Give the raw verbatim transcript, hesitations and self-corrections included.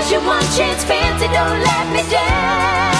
Here's your one chance, fancy, don't let me down.